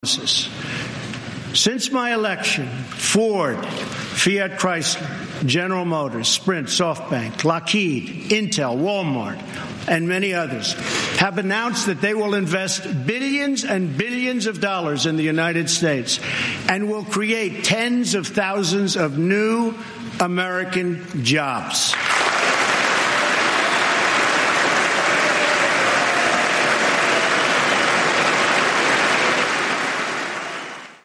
Since my election, Ford, Fiat Chrysler, General Motors, Sprint, SoftBank, Lockheed, Intel, Walmart, and many others have announced that they will invest billions and billions of dollars in the United States and will create tens of thousands of new American jobs.